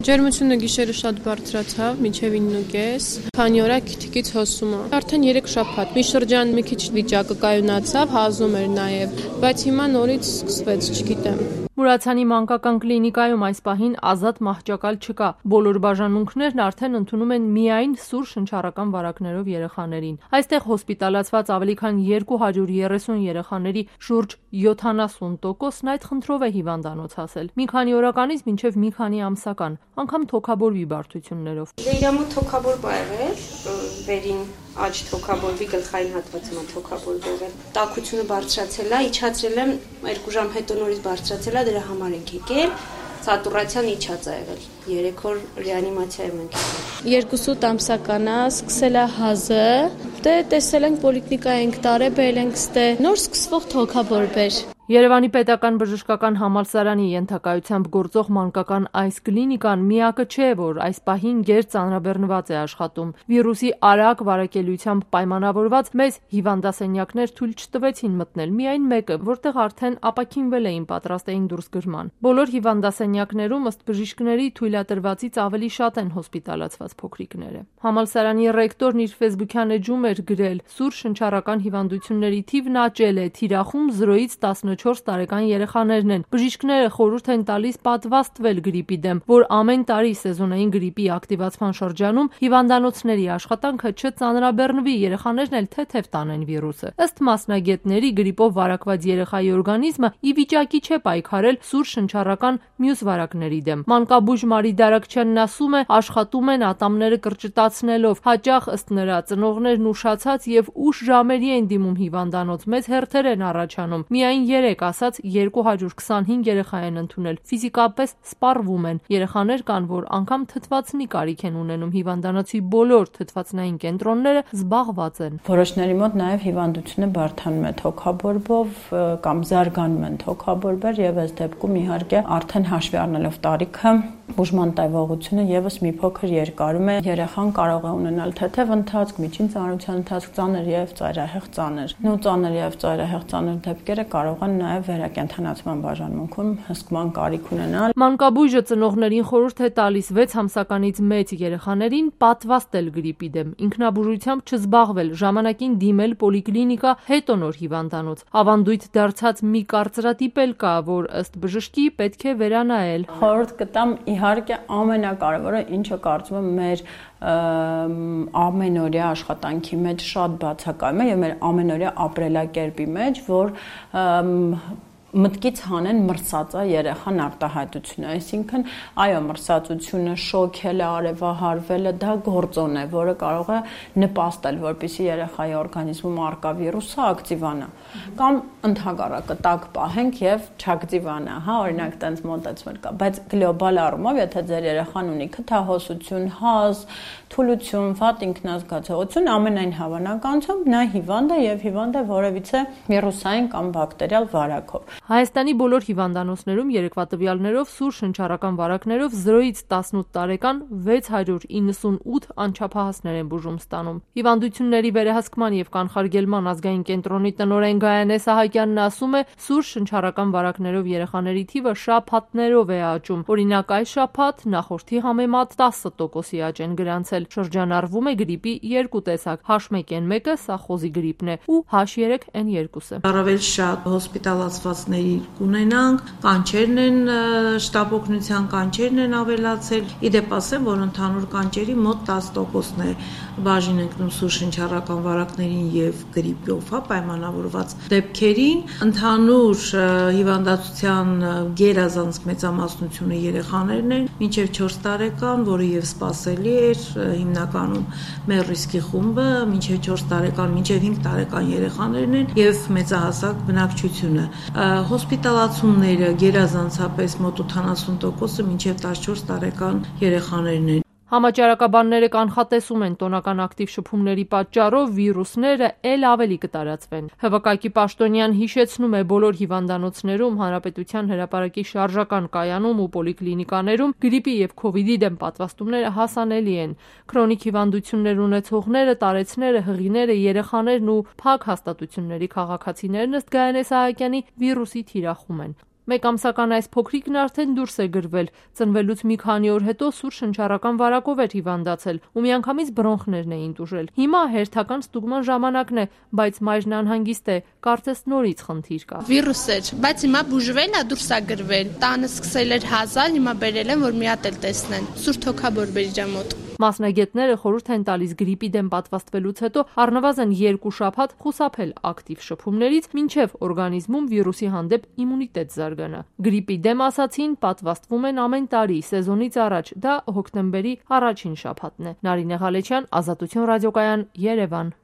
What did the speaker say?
Ջերմությունը գիշերը շատ բարձրացավ, մինչև 9:30, քանի օր է քիթիկից հոսում է։ Արդեն 3 շաբաթ։ Մի շրջան մի քիչ վիճակը կայունացավ, հազում էր նաև, բայց հիմա նորից սկսվեց, չգիտեմ։ Մուրացյանի մանկական կլինիկայում այս պահին ազատ մահճակալ չկա։ Բոլոր բաժանմունքներն արդեն ընդունում են միայն սուր շնչառական վարակներով երեխաներին։ Այստեղ հոսպիտալացված ավելի քան 230 երեխաների շուրջ 70%-ն այդ խնդրով է հիվանդանոց հասել։ Մի քանի օրականից մինչև մի քանի ամսական, անգամ թոքաբորբի բարդություններով։ Իրամոտ թոքաբորբ ա եղել, վերին աջ թոքաբորբի գլխային հատվածում թոքաբորբ եղել։ Տաքությունը բարձրացել է, իջացրել եմ 2 ժամ հետո նորից բարձրացել է, դրա համար ենք եկել։ Սատուրացիան իջած է եղել։ 3 օր ռեանիմացիա եմ եկել։ 2 ամսական է, սկսել է հազը, դե տեսել ենք պոլիկլինիկա ենք տարել, բերել ենք ստե, նոր սկսվող թոքաբորբ էր։ Երևանի պետական բժշկական համալսարանի ենթակայությամբ գործող մանկական այս կլինիկան միակը չէ, որ այս պահին գերծանրաբեռնված է աշխատում։ Վիրուսի արագ վարակելիությամբ պայմանավորված մեծ հիվանդասենյակներ թույլ չտվեցին մտնել, միայն մեկը, որտեղ արդեն ապաքինվել էին, պատրաստ էին դուրսգրման։ Բոլոր հիվանդասենյակներում ըստ բժիշկների թույլատրվածից ավելի շատ են հոսպիտալացված փոքրիկները։ Համալսարանի ռեկտորն իր ֆեյսբուքյան էջում էր գրել. «Սուր շնչառական հիվանդությունների թիվն աճել է, թիրախում 0-ից 14 տարեկան երեխաներն են։ Բժիշկները խորհուրդ են տալիս պատվաստվել գրիպի դեմ, որ ամեն տարի սեզոնային գրիպի ակտիվացման շրջանում հիվանդանոցների աշխատանքը չծանրաբեռնվի, երեխաներն էլ թեթև տանեն վիրուսը։ Ըստ մասնագետների, գրիպով վարակված երեխայի օրգանիզմը ի վիճակի չէ պայքարել սուր շնչառական մյուս վարակների դեմ։ Մանկաբույժ Մարի Դարակչյանն ասում է, աշխատում են ատամները կրճտացնելով, հաճախ ըստ նրա ծնողներն ուշացած եւ ուշ ժամերի են դիմում հիվանդանոց, մեծ հերթեր են առաջանում։ Միայն 3 ասած 225 երեխա են ընդունել, ֆիզիկապես սպառվում են։ Երեխաներ կան, որ անգամ թթվածնի կարիք են ունենում, հիվանդանոցի բոլոր թթվածնային կենտրոնները զբաղված են։ Որոշների մոտ նաև հիվանդությունը բարդանում է թոքաբորբով կամ զարգանում են թոքաբորբեր եւ այս դեպքում իհարկե արդեն հաշվի առնելով տարիքը բուժման տևողությունը եւս մի փոքր երկարում է։ Երեխան կարող է ունենալ թեթև ընթացք, միջին ծանրության ընթացք, ծանր եւ ծայրահեղ ծանր։ Նո ծանր եւ ծայրահեղ ծանր դեպքերը կարող են նաև վերակենդանացման բաժանմունքում հսկման կարիք ունենալ։ Մանկաբույժը ծնողներին խորհուրդ է տալիս 6 ամսականից մեծ երեխաներին պատվաստել գրիպի դեմ, ինքնաբուժությամբ չզբաղվել, ժամանակին դիմել պոլիկլինիկա, հետո նոր հիվանդանոց։ Ավանդույթ դարձած մի կարծրատիպ էլ կա, որ ըստ բժշկի պետք է վերանայել։ Խորհուրդ կտամ իհարկե ամենակարևորը, ինչը կարծում եմ մեր ամենօրյա աշխատանքի մեջ շատ բացակայում է եւ մեր ամենօրյա ապրելակերպի մեջ, որ մտքից հանեն մրսածա երեխան արտահայտությունը, այսինքն այո, մրսածությունը, շոքելը, արևահարվելը դա գործոն է, որը կարող է նպաստել, որպեսզի երեխայի օրգանիզմում առկա վիրուսը ակտիվանա, կամ ընդհակառակը տաք պահենք եւ չակտիվանա, հա, օրինակ տենց մոտեցումներ կա, բայց գլոբալ առումով, եթե ձեր երեխան ունի քթահոսություն, հազ, թուլություն, վատ ինքնազգացողություն, ամենայն հավանականությամբ նա հիվանդ է եւ հիվանդ է որևիցե վիրուսային կամ բակտերիալ վարակով։ Հայաստանի բոլոր հիվանդանոցներում երեկվա տվյալներով սուր շնչառական վարակներով 0-ից 18 տարեկան 698 անչափահասներ են բուժում ստանում։ Հիվանդությունների վերահսկման եւ կանխարգելման ազգային կենտրոնի տնօրեն Գայանե Սահակյանն ասում է, սուր շնչառական վարակներով երեխաների թիվը շաբաթներով է աճում։ Օրինակ այս շաբաթ նախորդի համեմատ 10%-ի աճ են գրանցել։ Շրջանառվում է գրիպի 2 տեսակ՝ H1N1-ը, սա խոզի գրիպն է, ու H3N2-ը։ Առավել շատ հոսպիտալացվածների կունենանք, կանչերն են, շտապօգնության կանչերն են ավելացել։ Իդեպ ասեմ, որ ընդհանուր կանչերի մոտ 10%-ն է բաժին ընկնում սուր շնչառական վարակներին եւ գրիպով, հա, պայմանավորված դեպքերին։ Ընդհանուր հիվանդացության գերազանց մեծամասնությունը երեխաներն են, մինչեւ 4 տարեկան, որը եւ սպասելի էր, հիմնականում մեր ռիսկի խումբը մինչեւ 4 տարեկան, մինչեւ 5 տարեկան երեխաներն են եւ մեծահասակ բնակչությունը։ Հոսպիտալացումները գերազանցապես մոտ 80%-ը մինչեւ 14 տարեկան երեխաներն են։ Համաճարակաբանները կանխատեսում են տոնական ակտիվ շփումների պատճառով վիրուսները ել ավելի կտարածվեն։ ՀՎԿ-ի պաշտոնյան հիշեցնում է, բոլոր հիվանդանոցներում, հանրապետության հրապարակի շարժական կայանում ու պոլիկլինիկաներում գրիպի եւ քովիդի դեմ պատվաստումները հասանելի են։ Քրոնիկ հիվանդություններ ունեցողները, տարեցները, հղիները, երեխաներն ու փակ հաստատությունների քաղաքացիներն ըստ Գայանե Սահակյանի վիրուսի թիրախում են։ 1 ամսական այս փոքրիկն արդեն դուրս է գրվել, ծնվելուց մի քանի օր հետո սուր շնչառական վարակով էր հիվանդացել ու միանգամից բրոնխներն էին տուժել։ Հիմա հերթական ստուգման ժամանակն է, բայց մայրն անհանգիստ է, կարծես նորից խնդիր կա։ Վիրուս էր, բայց հիմա բուժվել է, դուրս է գրվել։ Տանը սկսել էր հազալ, հիմա բերել են, որ մի հատ էլ տեսնեն։ Սուրբ թոքաբոր բերի մոտ։ Մասնագետները խորհուրդ են տալիս գրիպի դեմ պատվաստվելուց հետո առնվազն 2 շաբաթ խուսափել ակտիվ շփումներից, մինչև օրգանիզմում վիրուսի հանդեպ իմունիտետ զարգանա։ Գրիպի դեմ ասացին պատվաստվում են ամեն տարի սեզոնից առաջ, դա հոկտեմբերի առաջին շաբաթն է։ Նարինե Ղալեչյան, Ազատություն ռադիոկայան, Երևան։